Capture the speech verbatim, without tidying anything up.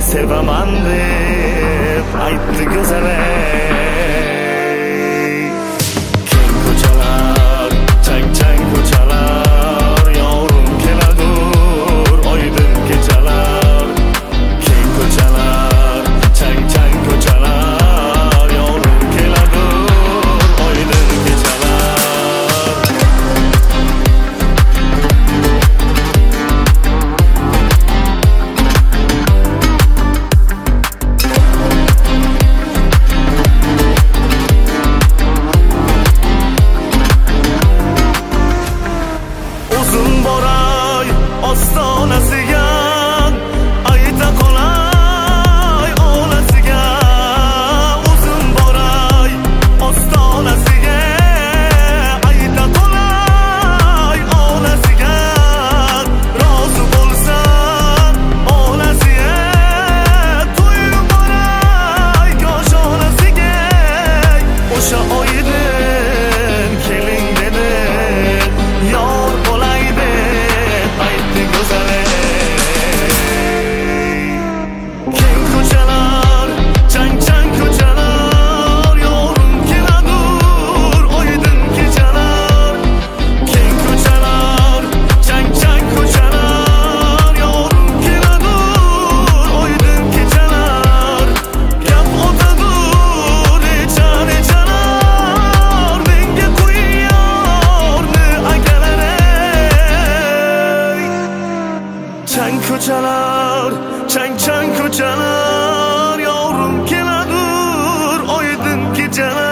sevaman deb aytdi go'zal keng ko'chalar chang chang ko'chalar yorim keladur oydin kechalar keng ko'chalar chang chang ko'chalar yorim keladur oydin kechalar uzun boray ostonasiga ayta qolay onasiga uzun boray ostonasiga ayta qolay onasiga rozi bo'lsan onasiga to'yib boray koshonasiga o'sha oydin keling dedi yor bo'lay deb aytdi go'zal keng ko'chalar chang chang ko'chalar yorim keladur oydin kechalar keng ko'chalar chang chang ko'chalar yorim keladur oydin kechalar gap o'tadur necha nechalar menga qo'yyorni akalar chang ko'chalar chang chang ko'chalar yorim keladur oydin kechalar